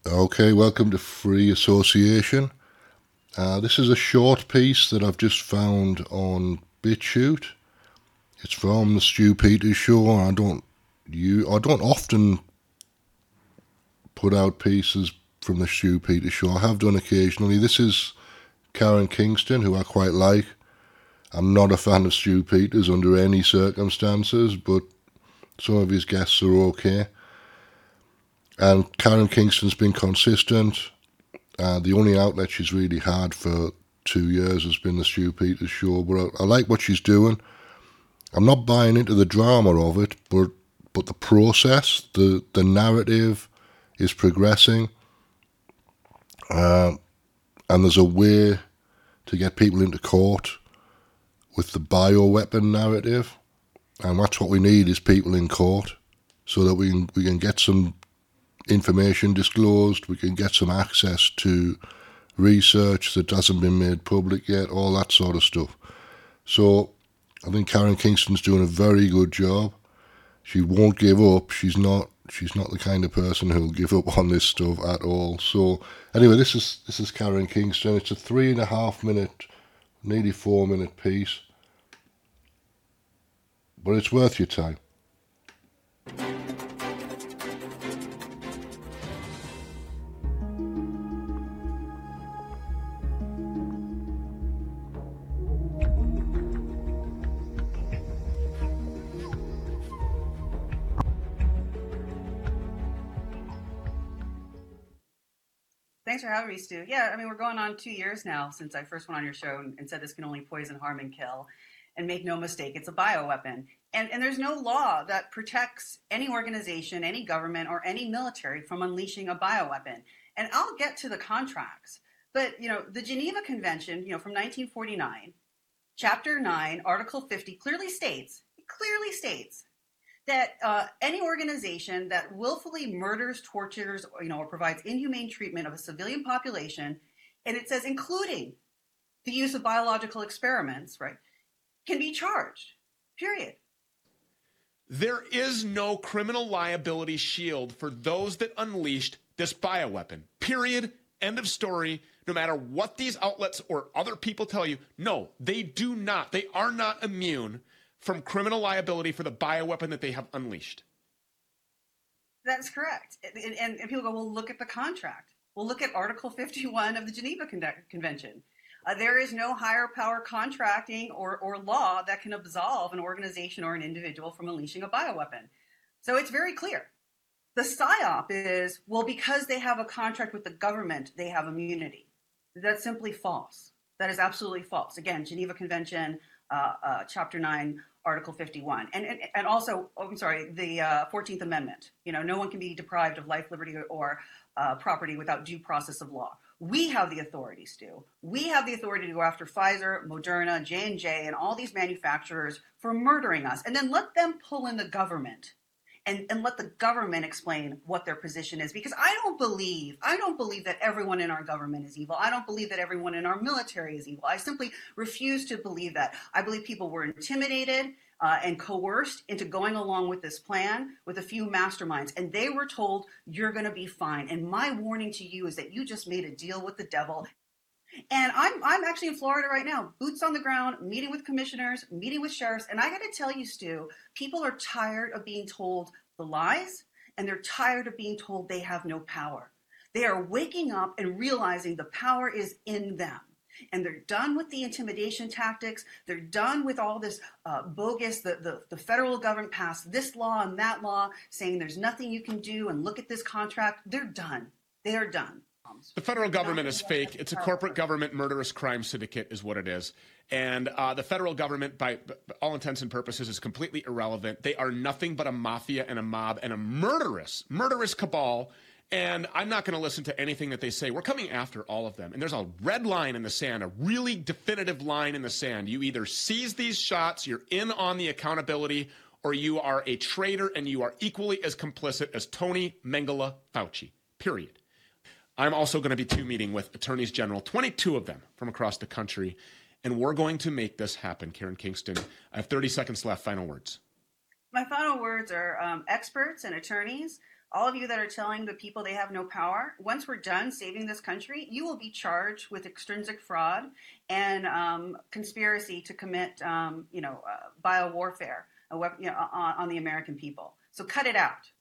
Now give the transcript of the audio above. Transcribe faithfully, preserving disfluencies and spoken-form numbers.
Okay, welcome to Free Association. Uh, this is a short piece that I've just found on BitChute. It's from the Stu Peters Show. I don't you I don't often put out pieces from the Stu Peters Show. I have done occasionally. This is Karen Kingston, who I quite like. I'm not a fan of Stu Peters under any circumstances, but some of his guests are okay. And Karen Kingston's been consistent. Uh, the only outlet she's really had for two years has been the Stu Peters Show, but I, I like what she's doing. I'm not buying into the drama of it, but but the process, the the narrative is progressing, uh, and there's a way to get people into court with the bioweapon narrative, and that's what we need is people in court, so that we can we can get some information disclosed, we can get some access to research that hasn't been made public yet, all that sort of stuff. So I think Karen Kingston's doing a very good job. She won't give up. She's not she's not the kind of person who'll give up on this stuff at all. So anyway, this is this is Karen Kingston. It's a three and a half minute, nearly four minute piece. But it's worth your time. Thanks for having me, Stu. Yeah, I mean, we're going on two years now since I first went on your show and, and said this can only poison, harm, and kill. And make no mistake, it's a bioweapon. And, and there's no law that protects any organization, any government, or any military from unleashing a bioweapon. And I'll get to the contracts. But, you know, the Geneva Convention, you know, from nineteen forty-nine, Chapter nine, Article fifty clearly states, it clearly states that uh, any organization that willfully murders, tortures, or, you know, or provides inhumane treatment of a civilian population, and it says including the use of biological experiments, right, can be charged, period. There is no criminal liability shield for those that unleashed this bioweapon, period, end of story. No matter what these outlets or other people tell you, no, they do not. They are not immune from criminal liability for the bioweapon that they have unleashed. That's correct. And, and, and people go, well, look at the contract. Well, look at Article fifty-one of the Geneva Con- Convention. Uh, there is no higher power contracting or, or law that can absolve an organization or an individual from unleashing a bioweapon. So it's very clear. The psyop is, well, because they have a contract with the government, they have immunity. That's simply false. That is absolutely false. Again, Geneva Convention, uh, uh, Chapter nine, Article fifty-one. And, and, and also, oh, I'm sorry, the uh, fourteenth Amendment. You know, no one can be deprived of life, liberty, or uh, property without due process of law. We have the authority, Stu. We have the authority to go after Pfizer, Moderna, J and J, and all these manufacturers for murdering us, and then let them pull in the government and, and let the government explain what their position is. Because I don't believe, I don't believe that everyone in our government is evil. I don't believe that everyone in our military is evil. I simply refuse to believe that. I believe people were intimidated Uh, and coerced into going along with this plan with a few masterminds. And they were told, you're going to be fine. And my warning to you is that you just made a deal with the devil. And I'm I'm actually in Florida right now, boots on the ground, meeting with commissioners, meeting with sheriffs. And I got to tell you, Stu, people are tired of being told the lies, and they're tired of being told they have no power. They are waking up and realizing the power is in them. And they're done with the intimidation tactics. They're done with all this uh, bogus, the, the, the federal government passed this law and that law saying there's nothing you can do and look at this contract. They're done. They are done. The federal government is fake. It's a corporate government murderous crime syndicate is what it is. And uh, the federal government, by, by all intents and purposes, is completely irrelevant. They are nothing but a mafia and a mob and a murderous, murderous cabal. And I'm not going to listen to anything that they say. We're coming after all of them. And there's a red line in the sand, a really definitive line in the sand. You either seize these shots, you're in on the accountability, or you are a traitor and you are equally as complicit as Tony Mengele Fauci, period. I'm also going to be two meeting with attorneys general, twenty-two of them from across the country. And we're going to make this happen, Karen Kingston. I have thirty seconds left. Final words. My final words are um, experts and attorneys all of you that are telling the people they have no power, once we're done saving this country, you will be charged with extrinsic fraud and um, conspiracy to commit, um, you know, uh, biowarfare, a weapon, you know, on, on the American people. So cut it out.